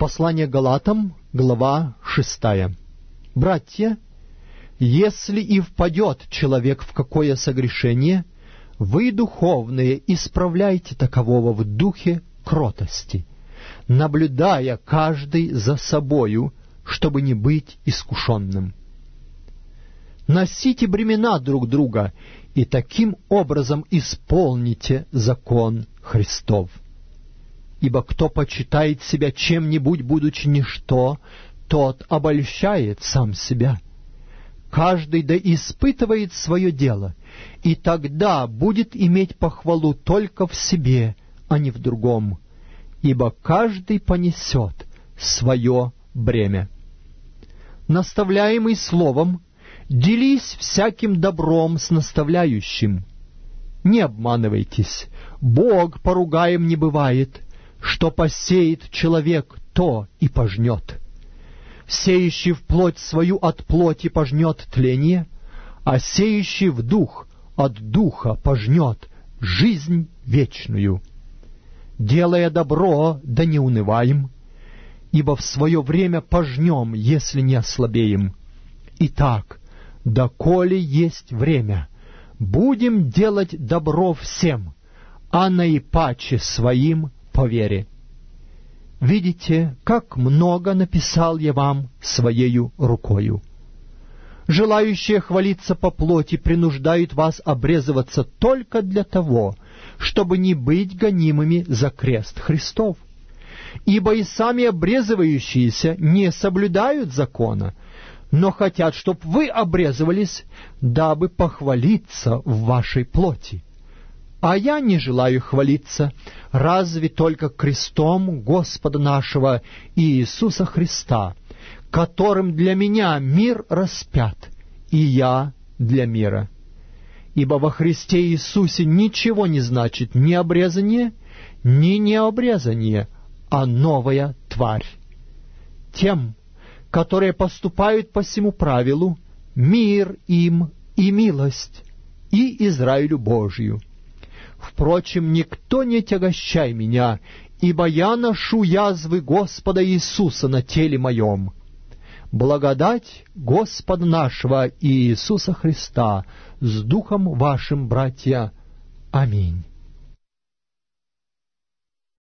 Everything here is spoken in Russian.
Послание Галатам, глава 6. «Братья, если и впадет человек в какое согрешение, вы, духовные, исправляйте такового в духе кротости, наблюдая каждый за собою, чтобы не быть искушенным. Носите бремена друг друга, и таким образом исполните закон Христов. Ибо кто почитает себя чем-нибудь, будучи ничто, тот обольщает сам себя. Каждый да испытывает свое дело, и тогда будет иметь похвалу только в себе, а не в другом, ибо каждый понесет свое бремя. Наставляемый словом, делись всяким добром с наставляющим. Не обманывайтесь, Бог поругаем не бывает, что посеет человек, то и пожнет. Сеющий в плоть свою от плоти пожнет тление, а сеющий в дух от духа пожнет жизнь вечную. Делая добро, да не унываем, ибо в свое время пожнем, если не ослабеем. Итак, доколе есть время, будем делать добро всем, а наипаче своим по вере. Видите, как много написал я вам своею рукою. Желающие хвалиться по плоти принуждают вас обрезываться только для того, чтобы не быть гонимыми за крест Христов. Ибо и сами обрезывающиеся не соблюдают закона, но хотят, чтоб вы обрезывались, дабы похвалиться в вашей плоти. А я не желаю хвалиться, разве только крестом Господа нашего Иисуса Христа, которым для меня мир распят, и я для мира. Ибо во Христе Иисусе ничего не значит ни обрезание, ни необрезание, а новая тварь. Тем, которые поступают по сему правилу, мир им и милость, и Израилю Божию. Впрочем, никто не тягощай меня, ибо я ношу язвы Господа Иисуса на теле моем. Благодать Господа нашего Иисуса Христа с духом вашим, братья. Аминь».